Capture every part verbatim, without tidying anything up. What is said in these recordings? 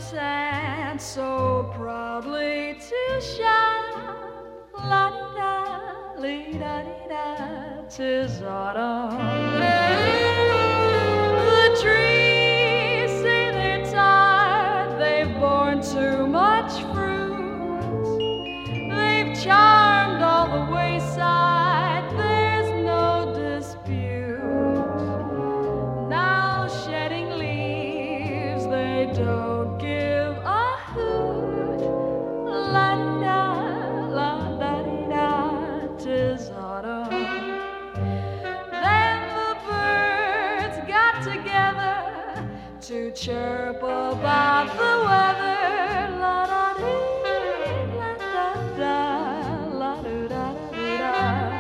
and so proudly to shine. La-di-da, lee-da-di-da, 'tis autumn. The trees say they're tired, they've borne too much fruit. They've charmed all the wayside, there's no dispute. Now shedding leaves, they don't give a hoot. La-di-da, la-da-di-da, 'tis autumn. Then the birds got together to chirp about the weather. La-da-dee, la-da-da, la-do-da-da-da.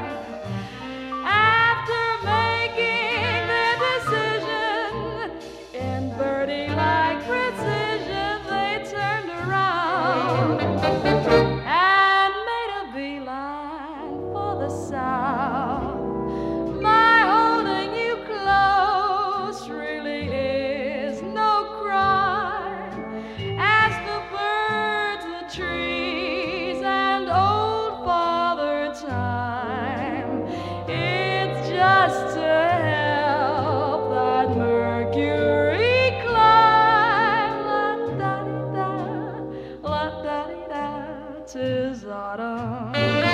After making their decision in birdie-like precision, they turned around and made a beeline for the south. My holding you close really is no crime, as the birds, the trees, and old Father Time. It's just to help that Mercury climb. La-da-di-da, la-da-di-da, 'tis autumn.